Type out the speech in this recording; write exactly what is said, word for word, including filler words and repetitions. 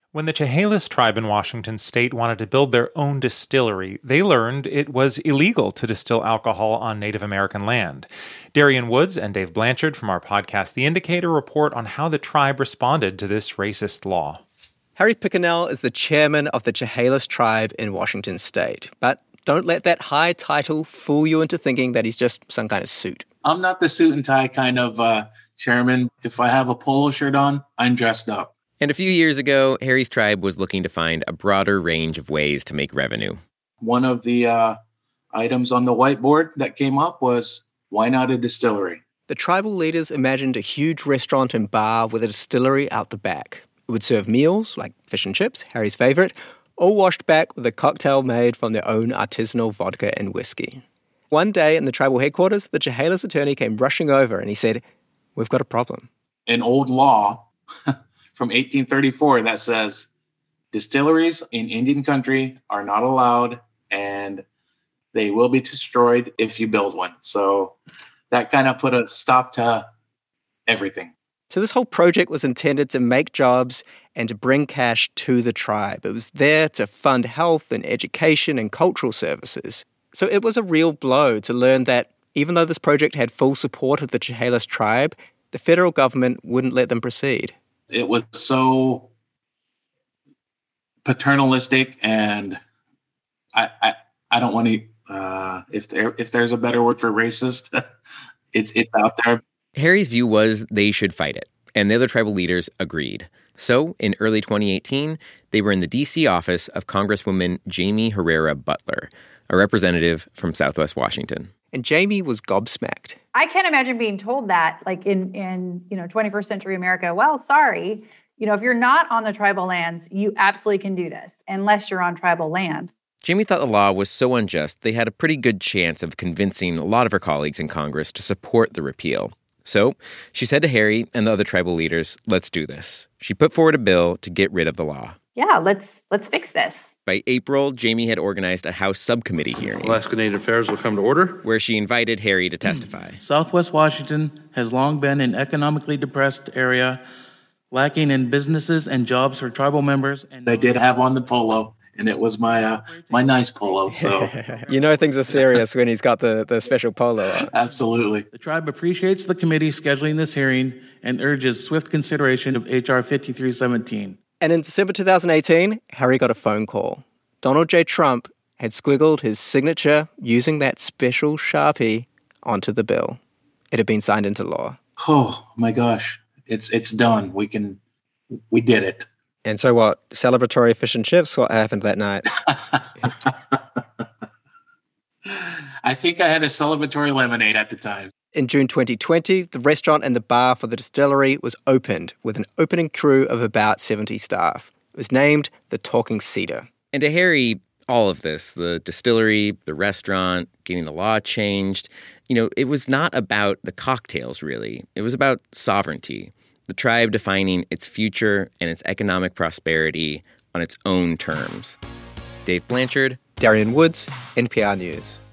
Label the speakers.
Speaker 1: When the Chehalis tribe in Washington state wanted to build their own distillery, they learned it was illegal to distill alcohol on Native American land. Darian Woods and Dave Blanchard from our podcast The Indicator report on how the tribe responded to this racist law.
Speaker 2: Harry Pickenell is the chairman of the Chehalis tribe in Washington state. But don't let that high title fool you into thinking that he's just some kind of suit.
Speaker 3: I'm not the suit and tie kind of uh, chairman. If I have a polo shirt on, I'm dressed up.
Speaker 4: And a few years ago, Harry's tribe was looking to find a broader range of ways to make revenue.
Speaker 3: One of the uh, items on the whiteboard that came up was, why not a distillery?
Speaker 2: The tribal leaders imagined a huge restaurant and bar with a distillery out the back. It would serve meals, like fish and chips, Harry's favorite, all washed back with a cocktail made from their own artisanal vodka and whiskey. One day in the tribal headquarters, the Chehalis attorney came rushing over and he said, "We've got a problem."
Speaker 3: An old law from eighteen thirty-four that says distilleries in Indian country are not allowed and they will be destroyed if you build one. So that kind of put a stop to everything.
Speaker 2: So this whole project was intended to make jobs and to bring cash to the tribe. It was there to fund health and education and cultural services. So it was a real blow to learn that even though this project had full support of the Chehalis tribe, the federal government wouldn't let them proceed.
Speaker 3: It was so paternalistic, and I I, I don't want to. Uh, if there if there's a better word for racist, it's it's out there.
Speaker 4: Harry's view was they should fight it, and the other tribal leaders agreed. So, in early twenty eighteen, they were in the D C office of Congresswoman Jaime Herrera Beutler, a representative from Southwest Washington.
Speaker 2: And Jaime was gobsmacked.
Speaker 5: I can't imagine being told that, like in, in you know twenty-first century America. Well, sorry, you know, if you're not on the tribal lands, you absolutely can do this, unless you're on tribal land.
Speaker 4: Jaime thought the law was so unjust, they had a pretty good chance of convincing a lot of her colleagues in Congress to support the repeal. So she said to Harry and the other tribal leaders, "Let's do this." She put forward a bill to get rid of the law.
Speaker 5: Yeah, let's let's fix this.
Speaker 4: By April, Jaime had organized a House subcommittee hearing.
Speaker 6: Alaska Native Affairs will come to order.
Speaker 4: Where she invited Harry to testify.
Speaker 7: Southwest Washington has long been an economically depressed area, lacking in businesses and jobs for tribal members. And
Speaker 3: I did have on the polo, and it was my uh, my nice polo. So
Speaker 2: you know things are serious when he's got the, the special polo on.
Speaker 3: Absolutely.
Speaker 7: The tribe appreciates the committee scheduling this hearing and urges swift consideration of H R fifty-three seventeen.
Speaker 2: And in December two thousand eighteen, Harry got a phone call. Donald J. Trump had squiggled his signature using that special Sharpie onto the bill. It had been signed into law.
Speaker 3: Oh, my gosh. It's it's done. We can, we did it.
Speaker 2: And so what? Celebratory fish and chips? What happened that night?
Speaker 3: I think I had a celebratory lemonade at the time.
Speaker 2: In June twenty twenty, the restaurant and the bar for the distillery was opened with an opening crew of about seventy staff. It was named the Talking Cedar.
Speaker 4: And to Harry, all of this, the distillery, the restaurant, getting the law changed, you know, it was not about the cocktails, really. It was about sovereignty, the tribe defining its future and its economic prosperity on its own terms. Dave Blanchard.
Speaker 2: Darian Woods, N P R News.